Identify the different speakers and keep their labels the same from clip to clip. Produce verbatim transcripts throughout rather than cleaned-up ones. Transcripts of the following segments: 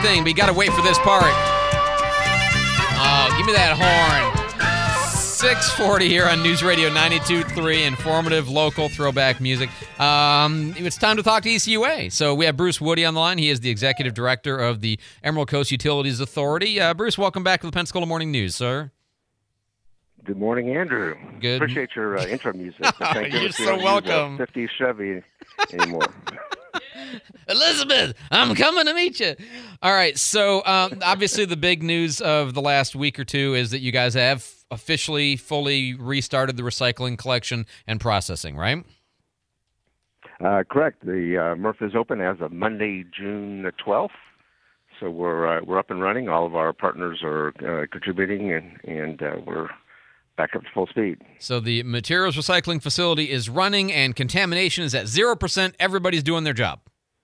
Speaker 1: thing, but you got to wait for this part. Oh, give me that horn. six forty here on News Radio ninety-two point three, informative, local, throwback music. Um, it's time to talk to E C U A. So we have Bruce Woody on the line. He is the executive director of the Emerald Coast Utilities Authority. Uh, Bruce, welcome back to the Pensacola Morning News, sir.
Speaker 2: Good morning, Andrew.
Speaker 1: Good.
Speaker 2: Appreciate your uh, intro music. Thank
Speaker 1: You're
Speaker 2: goodness we
Speaker 1: so
Speaker 2: don't use
Speaker 1: welcome.
Speaker 2: a fifties Chevy anymore.
Speaker 1: Elizabeth, I'm coming to meet you. All right, so um, obviously the big news of the last week or two is that you guys have officially fully restarted the recycling collection and processing, right?
Speaker 2: Uh, correct. The uh, M R F is open as of Monday, June the twelfth. So we're uh, we're up and running. All of our partners are uh, contributing, and and uh, we're back up to full speed.
Speaker 1: So the materials recycling facility is running, and contamination is at zero percent. Everybody's doing their job.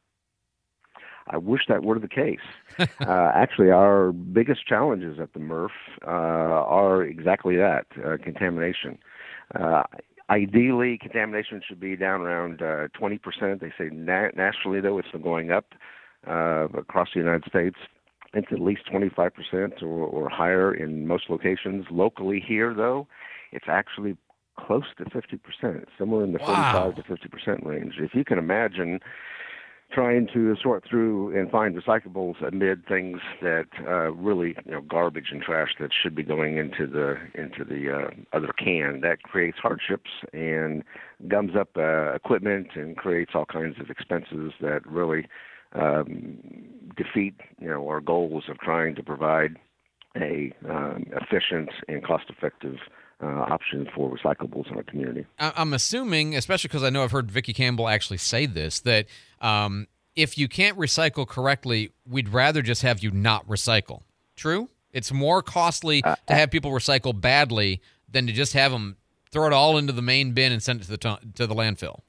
Speaker 2: I wish that were the case. uh, actually, our biggest challenges at the M R F uh, are exactly that, uh, contamination. Uh, ideally, contamination should be down around uh, twenty percent. They say na- nationally, though, it's been going up uh, across the United States. It's at least twenty-five percent or, or higher in most locations. Locally here, though, it's actually close to fifty percent, somewhere in the
Speaker 1: Wow.
Speaker 2: forty-five to fifty percent range. If you can imagine trying to sort through and find recyclables amid things that uh, really, you know, garbage and trash that should be going into the into the uh, other can, that creates hardships and gums up uh, equipment and creates all kinds of expenses that really um, defeat, you know, our goals of trying to provide a um, efficient and cost-effective Uh, option for recyclables in our community.
Speaker 1: I'm assuming, especially because I know I've heard Vicki Campbell actually say this, that um, if you can't recycle correctly, we'd rather just have you not recycle. True? It's more costly
Speaker 2: uh,
Speaker 1: to have people recycle badly than to just have them throw it all into the main bin and send it to the to, to the landfill.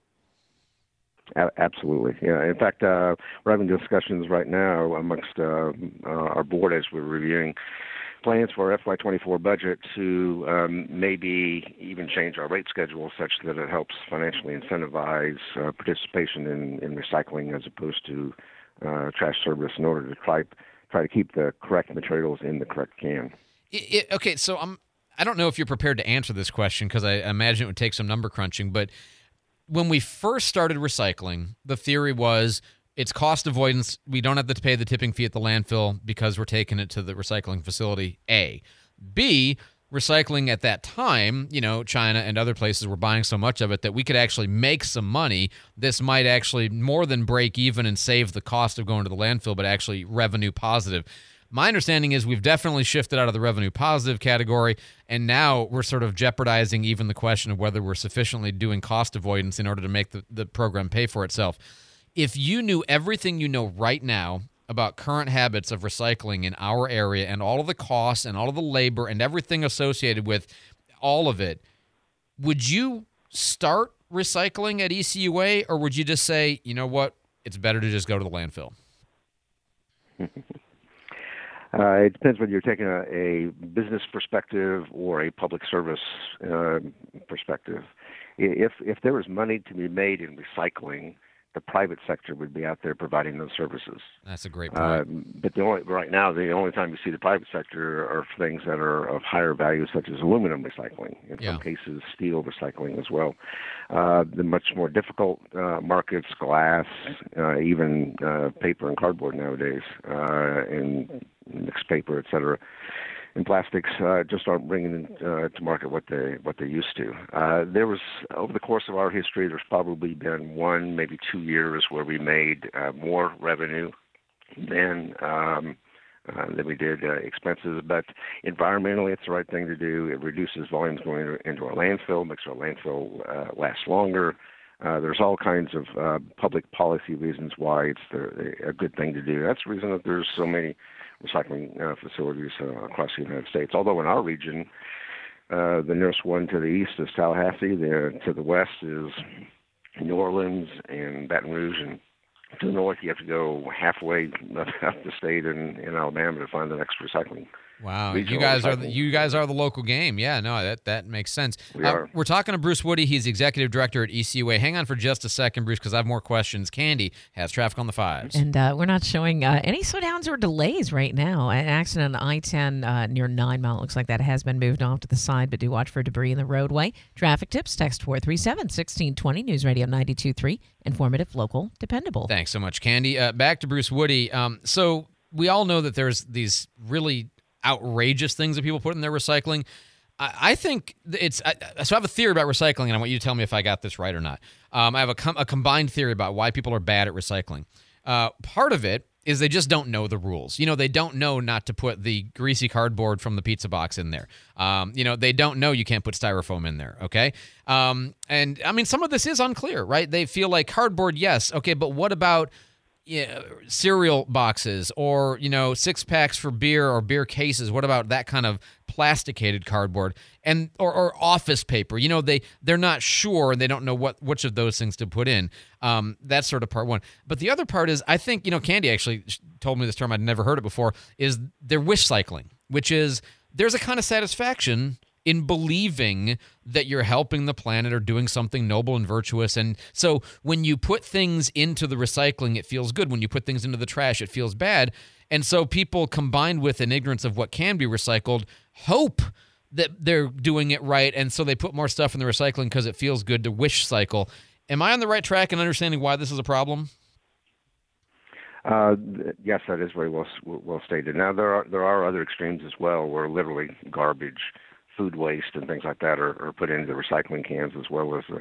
Speaker 2: A- absolutely. Yeah. In fact, uh, we're having discussions right now amongst uh, uh, our board as we're reviewing plans for our F Y twenty-four budget to um, maybe even change our rate schedule such that it helps financially incentivize uh, participation in, in recycling as opposed to uh, trash service in order to try try to keep the correct materials in the correct can.
Speaker 1: It, it, okay, so I'm, I don't know if you're prepared to answer this question because I imagine it would take some number crunching, but when we first started recycling, the theory was it's cost avoidance. We don't have to pay the tipping fee at the landfill because we're taking it to the recycling facility, A. B, recycling at that time, you know, China and other places were buying so much of it that we could actually make some money. This might actually more than break even and save the cost of going to the landfill, but actually revenue positive. My understanding is we've definitely shifted out of the revenue positive category, and now we're sort of jeopardizing even the question of whether we're sufficiently doing cost avoidance in order to make the, the program pay for itself. If you knew everything you know right now about current habits of recycling in our area and all of the costs and all of the labor and everything associated with all of it, would you start recycling at E C U A, or would you just say, you know what, it's better to just go to the landfill?
Speaker 2: Uh, it depends whether you're taking a, a business perspective or a public service uh, perspective. If if there was money to be made in recycling, the private sector would be out there providing those services.
Speaker 1: That's a great point.
Speaker 2: Uh, but the only, right now, the only time you see the private sector are things that are of higher value, such as aluminum recycling, in
Speaker 1: Yeah.
Speaker 2: some cases steel recycling as well. Uh, the much more difficult uh, markets, glass, uh, even uh, paper and cardboard nowadays, uh, and mixed paper, et cetera, and plastics uh, just aren't bringing uh, to market what they what they used to. Uh, there was, over the course of our history, there's probably been one, maybe two years where we made uh, more revenue than um, uh, than we did uh, expenses. But environmentally, it's the right thing to do. It reduces volumes going into our landfill, makes our landfill uh, last longer. Uh, there's all kinds of uh, public policy reasons why it's the, a good thing to do. That's the reason that there's so many recycling uh, facilities uh, across the United States. Although in our region, uh, the nearest one to the east is Tallahassee, the, to the west is New Orleans and Baton Rouge, and to the north you have to go halfway up the state in, in Alabama to find the next recycling
Speaker 1: Wow, you
Speaker 2: regional
Speaker 1: guys are the,
Speaker 2: recycling.
Speaker 1: you guys are the local game. Yeah, no, that that makes sense.
Speaker 2: We
Speaker 1: Uh,
Speaker 2: are.
Speaker 1: we're talking to Bruce Woody. He's the executive director at E C U A. Hang on for just a second, Bruce, because I have more questions. Candy has traffic on the fives.
Speaker 3: And uh, we're not showing uh, any slowdowns or delays right now. An accident on I ten uh, near Nine Mile. It looks like that has been moved off to the side, but do watch for debris in the roadway. Traffic tips, text four three seven, one six two zero, News Radio ninety-two point three. Informative, local, dependable.
Speaker 1: Thanks so much, Candy. Uh, back to Bruce Woody. Um, so we all know that there's these really outrageous things that people put in their recycling. I, I think it's I, so I have a theory about recycling, and I want you to tell me if I got this right or not. Um, I have a, com- a combined theory about why people are bad at recycling. Uh, part of it is they just don't know the rules. You know, they don't know not to put the greasy cardboard from the pizza box in there. Um, you know, they don't know you can't put styrofoam in there, okay? Um, and, I mean, some of this is unclear, right? They feel like cardboard, yes, okay, but what about yeah, cereal boxes or, you know, six packs for beer or beer cases? What about that kind of plasticated cardboard and or, or office paper? You know, they they're not sure and they don't know what which of those things to put in. Um, that's sort of part one. But the other part is, I think, you know, Candy actually told me this term, I'd never heard it before, is they're wish cycling, which is there's a kind of satisfaction in believing that you're helping the planet or doing something noble and virtuous. And so when you put things into the recycling, it feels good. When you put things into the trash, it feels bad. And so people, combined with an ignorance of what can be recycled, hope that they're doing it right. And so they put more stuff in the recycling because it feels good to wish cycle. Am I on the right track in understanding why this is a problem?
Speaker 2: Uh, yes, that is very well well stated. Now there are there are other extremes as well, where literally garbage, food waste, and things like that are, are put into recycling cans as well as the,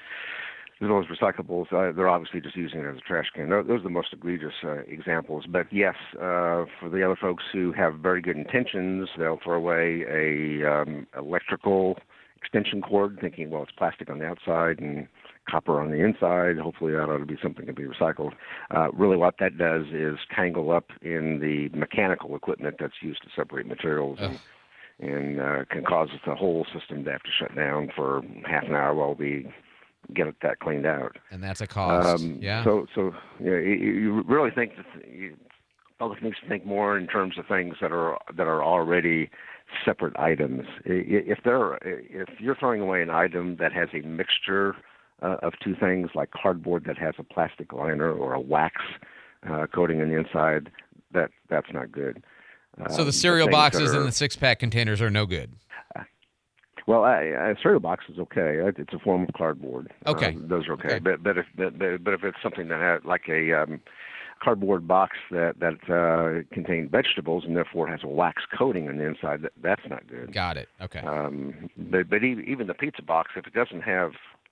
Speaker 2: as well as recyclables. Uh, they're obviously just using it as a trash can. Those are the most egregious uh, examples. But yes, uh, for the other folks who have very good intentions, they'll throw away a um, electrical extension cord, thinking, well, it's plastic on the outside and copper on the inside. Hopefully that ought to be something to be recycled. Uh, really what that does is tangle up in the mechanical equipment that's used to separate materials and, and uh, can cause the whole system to have to shut down for half an hour while we get that cleaned out.
Speaker 1: And that's a cost.
Speaker 2: Um,
Speaker 1: yeah.
Speaker 2: So, so you, know, you, you really think that you, public needs to think more in terms of things that are that are already separate items. If they're if you're throwing away an item that has a mixture Uh, of two things, like cardboard that has a plastic liner or a wax uh, coating on the inside, that that's not good. Um,
Speaker 1: so the cereal
Speaker 2: the
Speaker 1: boxes
Speaker 2: are,
Speaker 1: and the six-pack containers are no good?
Speaker 2: Uh, well, a, a cereal box is okay. It's a form of cardboard.
Speaker 1: Okay.
Speaker 2: Uh, those are okay.
Speaker 1: okay.
Speaker 2: But, but, if, but, but if it's something that had, like a um, cardboard box that, that uh, contained vegetables and therefore has a wax coating on the inside, that, that's not good.
Speaker 1: Got it. Okay.
Speaker 2: Um, but, but even the pizza box, if it doesn't have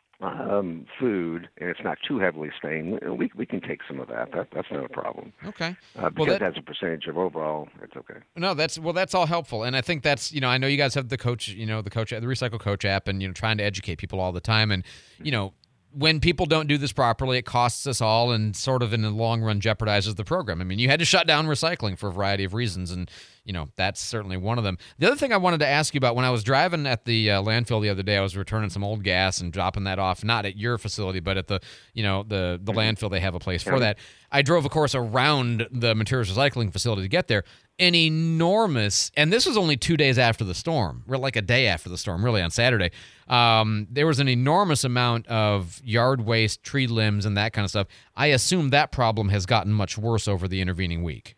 Speaker 2: Um, food and it's not too heavily stained, we we can take some of that. That that's not a problem.
Speaker 1: Okay.
Speaker 2: Uh, because
Speaker 1: well, that,
Speaker 2: that's a percentage of overall, it's okay.
Speaker 1: No, that's well, that's all helpful, and I think that's you know I know you guys have the coach, you know the coach, the Recycle Coach app, and you know trying to educate people all the time, and you know when people don't do this properly, it costs us all, and sort of in the long run jeopardizes the program. I mean, you had to shut down recycling for a variety of reasons, and you know that's certainly one of them. The other thing I wanted to ask you about, when I was driving at the uh, landfill the other day, I was returning some old gas and dropping that off, not at your facility, but at the you know the the landfill. They have a place for that. I drove, of course, around the materials recycling facility to get there. An enormous, and this was only two days after the storm, or like a day after the storm, really on Saturday. Um, there was an enormous amount of yard waste, tree limbs, and that kind of stuff. I assume that problem has gotten much worse over the intervening week.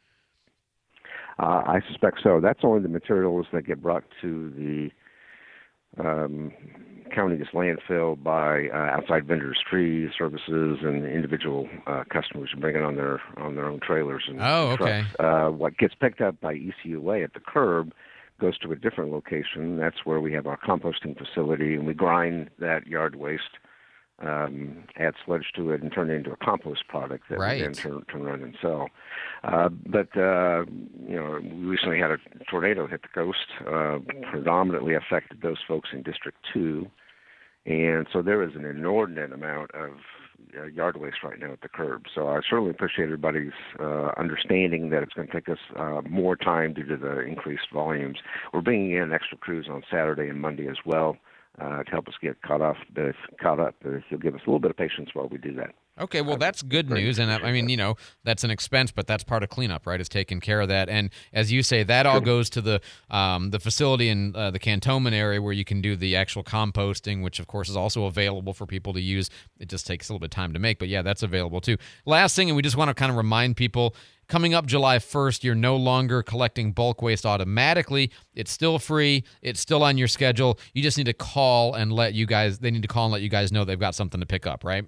Speaker 2: Uh, I suspect so. That's only the materials that get brought to the um, county's landfill by uh, outside vendors, tree services, and individual uh, customers who bring it on their on their own trailers and
Speaker 1: oh, okay.
Speaker 2: trucks. Uh, what gets picked up by E C U A at the curb goes to a different location. That's where we have our composting facility, and we grind that yard waste, um, add sludge to it, and turn it into a compost product that
Speaker 1: right.
Speaker 2: we then turn, turn around and sell. Uh, but, uh, you know, we recently had a tornado hit the coast, uh, predominantly affected those folks in District two. And so there is an inordinate amount of uh, yard waste right now at the curb. So I certainly appreciate everybody's uh, understanding that it's going to take us uh, more time due to the increased volumes. We're bringing in extra crews on Saturday and Monday as well uh, to help us get caught off, uh, caught up. Uh, he'll give us a little bit of patience while we do that.
Speaker 1: Okay, well, that's good news. And I mean, you know, that's an expense, but that's part of cleanup, right? Is taking care of that. And as you say, that all goes to the um, the facility in uh, the Cantonment area where you can do the actual composting, which, of course, is also available for people to use. It just takes a little bit of time to make. But, yeah, that's available, too. Last thing, and we just want to kind of remind people, coming up July first, you're no longer collecting bulk waste automatically. It's still free. It's still on your schedule. You just need to call and let you guys, they need to call and let you guys know they've got something to pick up, right?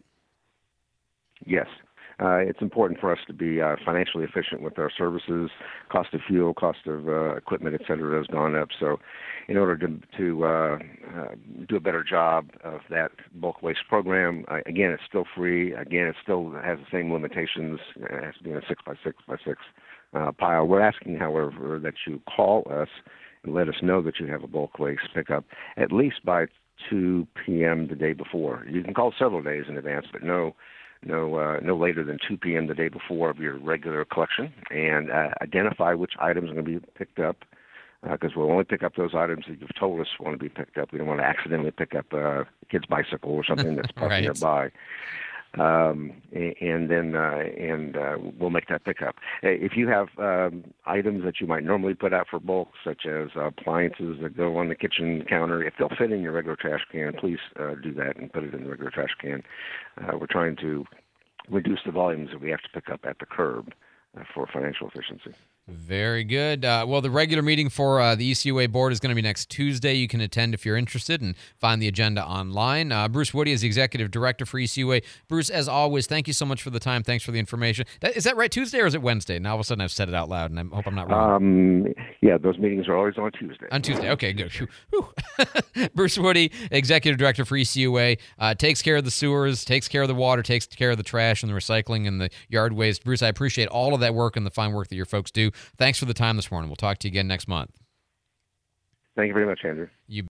Speaker 2: Yes. Uh, it's important for us to be uh, financially efficient with our services. Cost of fuel, cost of uh, equipment, et cetera, has gone up. So in order to, to uh, uh, do a better job of that bulk waste program, uh, again, it's still free. Again, it still has the same limitations. It has to be in a six by six by six uh, pile. We're asking, however, that you call us and let us know that you have a bulk waste pickup at least by two p.m. the day before. You can call several days in advance, but no no uh, no later than two p.m. the day before of your regular collection, and uh, identify which items are going to be picked up, because uh, we'll only pick up those items that you've told us want to be picked up. We don't want to accidentally pick up a kid's bicycle or something that's parked
Speaker 1: right.
Speaker 2: nearby. Um, and then uh, and uh, we'll make that pickup. If you have um, items that you might normally put out for bulk, such as uh, appliances that go on the kitchen counter, if they'll fit in your regular trash can, please uh, do that and put it in the regular trash can. Uh, we're trying to reduce the volumes that we have to pick up at the curb uh, for financial efficiency.
Speaker 1: Very good. Uh, well, the regular meeting for uh, the E C U A board is going to be next Tuesday. You can attend if you're interested and find the agenda online. Uh, Bruce Woody is the executive director for E C U A. Bruce, as always, thank you so much for the time. Thanks for the information. That, is that right, Tuesday, or is it Wednesday? Now all of a sudden I've said it out loud, and I hope I'm not wrong.
Speaker 2: Um, yeah, those meetings are always on Tuesday.
Speaker 1: On Tuesday. Okay, good. Bruce Woody, executive director for E C U A, uh, takes care of the sewers, takes care of the water, takes care of the trash and the recycling and the yard waste. Bruce, I appreciate all of that work and the fine work that your folks do. Thanks for the time this morning. We'll talk to you again next month.
Speaker 2: Thank you very much, Andrew.
Speaker 1: You